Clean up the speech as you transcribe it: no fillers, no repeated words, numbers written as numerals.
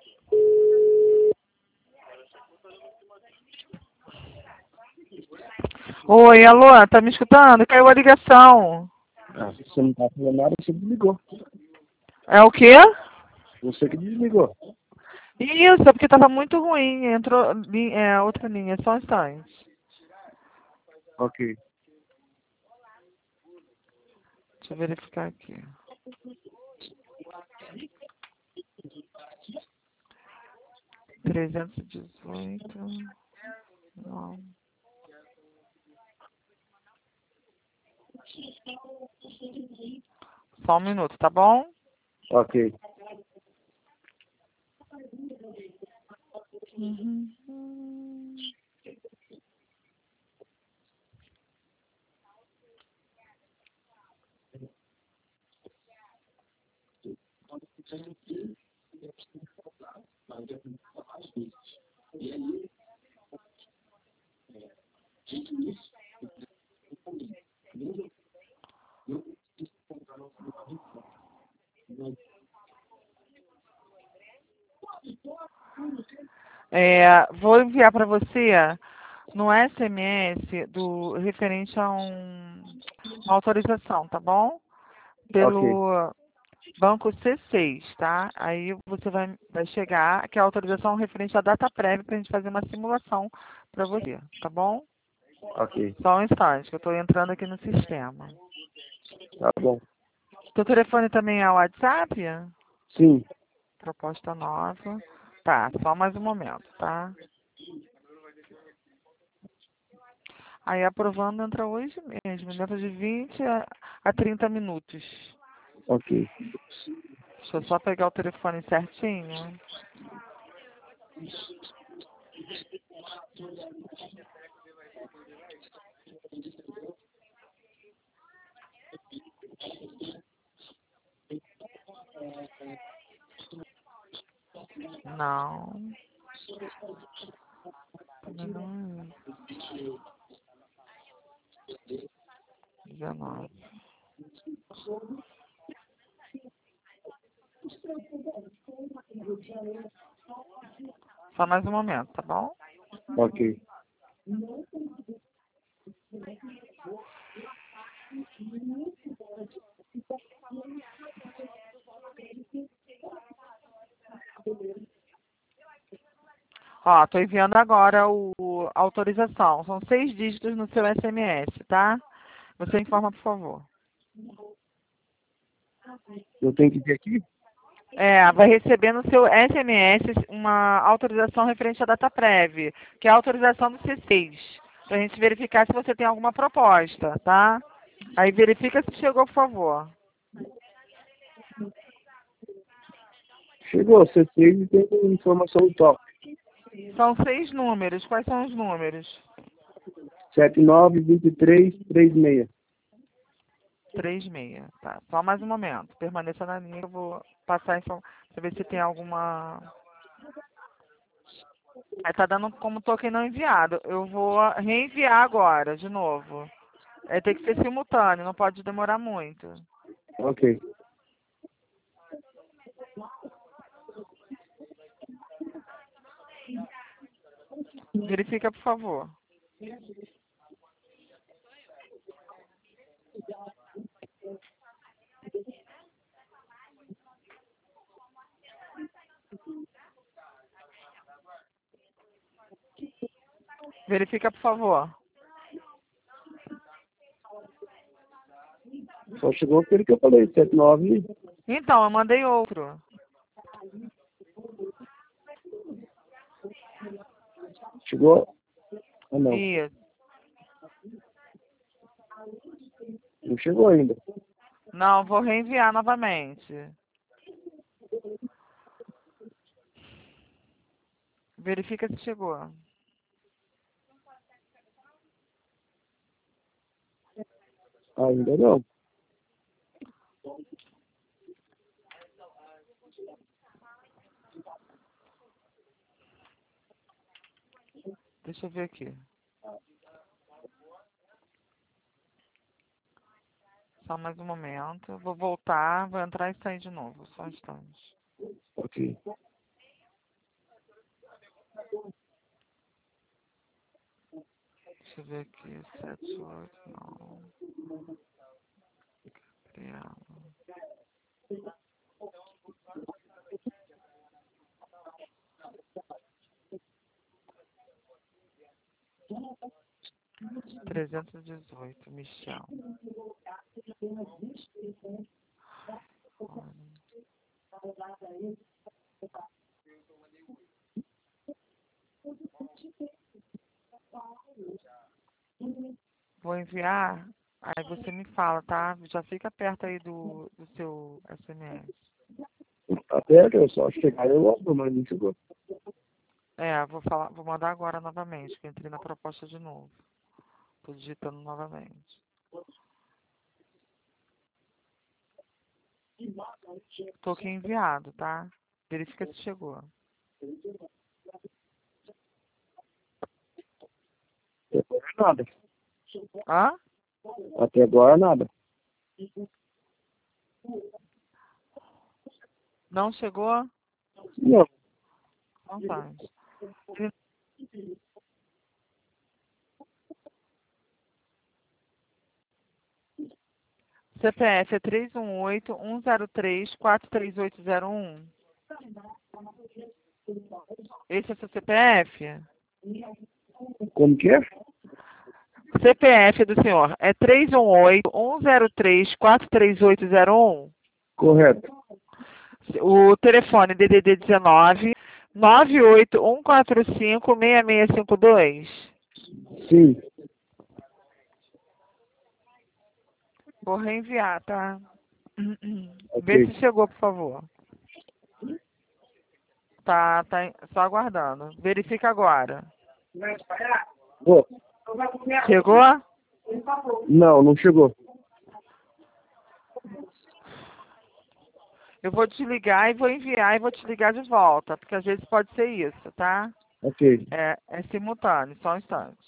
Oi, alô, tá me escutando? Caiu a ligação. Ah, você não tá falando nada, você desligou. É o quê? Você que desligou. Isso, é porque tava muito ruim. Entrou outra linha, só um instante. Ok. Deixa eu verificar aqui. Trezentos e 318. Não. Só um minuto, tá bom? Ok. Uhum. Vou enviar para você no SMS do referente a uma autorização, tá bom? Ok. Pelo banco C6, tá? Aí você vai chegar, que é a autorização referente à data prévia para a gente fazer uma simulação para você, tá bom? Ok. Só um instante, que eu estou entrando aqui no sistema. Tá bom. Teu telefone também é o WhatsApp? Sim. Proposta nova. Tá, só mais um momento, tá? Aí aprovando entra hoje mesmo, dentro de 20 a 30 minutos. Ok. Deixa eu só pegar o telefone certinho. Não. Também não é. 19. Só mais um momento, tá bom? Ok. Ó, tô enviando agora a autorização. São 6 dígitos no seu SMS, tá? Você informa, por favor. Eu tenho que vir aqui? Vai receber no seu SMS uma autorização referente à data prévia, que é a autorização do C6, para a gente verificar se você tem alguma proposta, tá? Aí verifica se chegou, por favor. Chegou, você fez e tem informação top. São 6 números. Quais são os números? 792336. 36. Tá. Só mais um momento. Permaneça na linha, eu vou passar informação para ver se tem alguma. Aí tá dando como token não enviado. Eu vou reenviar agora, de novo. Tem que ser simultâneo, não pode demorar muito. Ok. Verifica, por favor. Verifica, por favor. Só chegou aquele que eu falei, 79. Então, eu mandei outro. Chegou? Ah, não. Isso. Não chegou ainda. Não, vou reenviar novamente. Verifica se chegou. Ainda não. Deixa eu ver aqui. Só mais um momento. Vou voltar, vou entrar e sair de novo. Só um instante. Ok. Deixa eu ver aqui. 78, não. Gabriela. $318, Michel. Vou enviar, aí você me fala, tá? Já fica perto aí do seu SMS. Tá perto, eu só chegar eu logo, mas não chegou. Vou mandar agora novamente, que eu entrei na proposta de novo. Tô digitando novamente. Tô aqui enviado, tá? Verifica se chegou. Até agora nada. Hã? Até agora nada. Não chegou? Não. Não tá. CPF é 318-103-43801. Esse é seu CPF? Como que é? CPF do senhor é 318-103-43801. Correto. O telefone DDD 19 98145-6652. Sim. Vou reenviar, tá? Vê Ok. se chegou, por favor. Tá só aguardando. Verifica agora. Vou. Chegou? Não, não chegou. Eu vou te ligar e vou enviar e vou te ligar de volta, porque às vezes pode ser isso, tá? Ok. É simultâneo, só um instante.